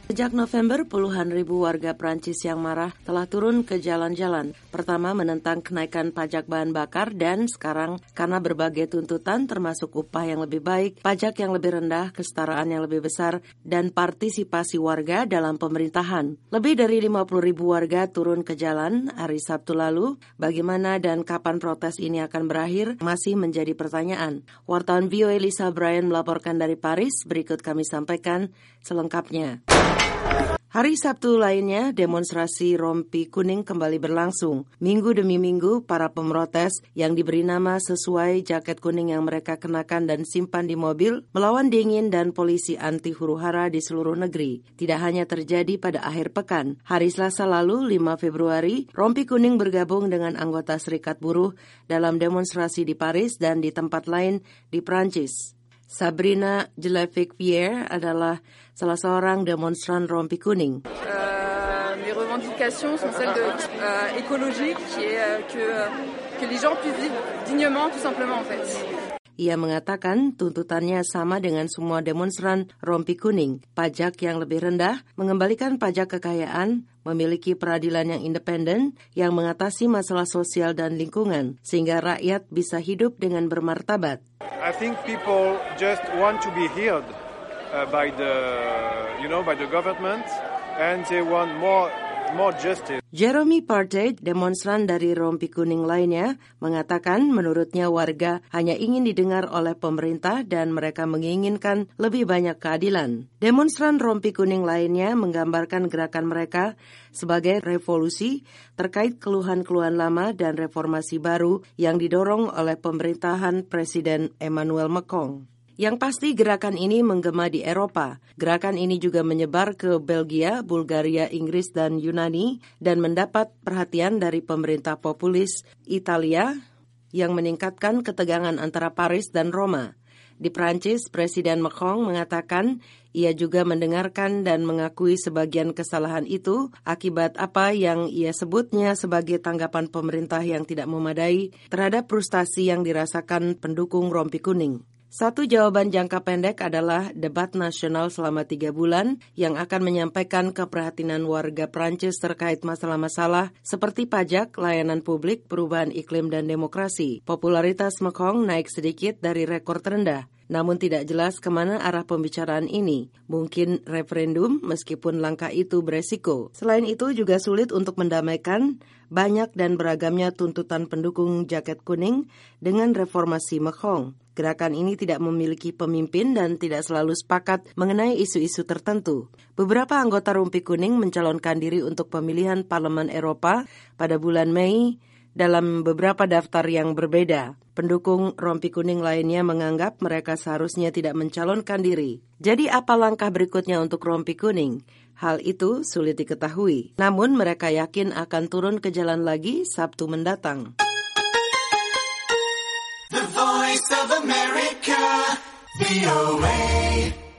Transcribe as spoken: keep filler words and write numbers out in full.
Sejak November, puluhan ribu warga Prancis yang marah telah turun ke jalan-jalan. Pertama menentang kenaikan pajak bahan bakar dan sekarang karena berbagai tuntutan termasuk upah yang lebih baik, pajak yang lebih rendah, kesetaraan yang lebih besar, dan partisipasi warga dalam pemerintahan. Lebih dari lima puluh ribu warga turun ke jalan hari Sabtu lalu. Bagaimana dan kapan protes ini akan berakhir masih menjadi pertanyaan. Wartawan V O A Lisa Bryan melaporkan dari Paris, berikut kami sampaikan selengkapnya. Hari Sabtu lainnya, demonstrasi rompi kuning kembali berlangsung. Minggu demi minggu, para pemrotes yang diberi nama sesuai jaket kuning yang mereka kenakan dan simpan di mobil, melawan dingin dan polisi anti huru-hara di seluruh negeri. Tidak hanya terjadi pada akhir pekan. Hari Selasa lalu, lima Februari, rompi kuning bergabung dengan anggota Serikat Buruh dalam demonstrasi di Paris dan di tempat lain di Prancis. Sabrina Jelevic-Pierre adalah salah seorang demonstran rompi kuning. Uh, mes revendications sont celles de uh, écologique, qui est uh, que uh, que les gens puissent vivre dignement, tout simplement en fait. Ia mengatakan tuntutannya sama dengan semua demonstran rompi kuning, pajak yang lebih rendah, mengembalikan pajak kekayaan, memiliki peradilan yang independen, yang mengatasi masalah sosial dan lingkungan, sehingga rakyat bisa hidup dengan bermartabat. I think people just want to be heard uh, by the, you know, by the government, and they want more, more justice. Jeremy Partey, demonstran dari rompi kuning lainnya, mengatakan menurutnya warga hanya ingin didengar oleh pemerintah dan mereka menginginkan lebih banyak keadilan. Demonstran rompi kuning lainnya menggambarkan gerakan mereka sebagai revolusi terkait keluhan-keluhan lama dan reformasi baru yang didorong oleh pemerintahan Presiden Emmanuel Macron. Yang pasti gerakan ini menggema di Eropa. Gerakan ini juga menyebar ke Belgia, Bulgaria, Inggris, dan Yunani dan mendapat perhatian dari pemerintah populis Italia yang meningkatkan ketegangan antara Paris dan Roma. Di Prancis, Presiden Macron mengatakan ia juga mendengarkan dan mengakui sebagian kesalahan itu akibat apa yang ia sebutnya sebagai tanggapan pemerintah yang tidak memadai terhadap frustasi yang dirasakan pendukung rompi kuning. Satu jawaban jangka pendek adalah debat nasional selama tiga bulan yang akan menyampaikan keprihatinan warga Prancis terkait masalah-masalah seperti pajak, layanan publik, perubahan iklim, dan demokrasi. Popularitas Macron naik sedikit dari rekor terendah. Namun tidak jelas kemana arah pembicaraan ini. Mungkin referendum meskipun langkah itu beresiko. Selain itu juga sulit untuk mendamaikan banyak dan beragamnya tuntutan pendukung jaket kuning dengan reformasi Macron. Gerakan ini tidak memiliki pemimpin dan tidak selalu sepakat mengenai isu-isu tertentu. Beberapa anggota rompi kuning mencalonkan diri untuk pemilihan Parlemen Eropa pada bulan Mei dalam beberapa daftar yang berbeda. Pendukung rompi kuning lainnya menganggap mereka seharusnya tidak mencalonkan diri. Jadi apa langkah berikutnya untuk rompi kuning? Hal itu sulit diketahui. Namun mereka yakin akan turun ke jalan lagi Sabtu mendatang. The Voice of America, V O A.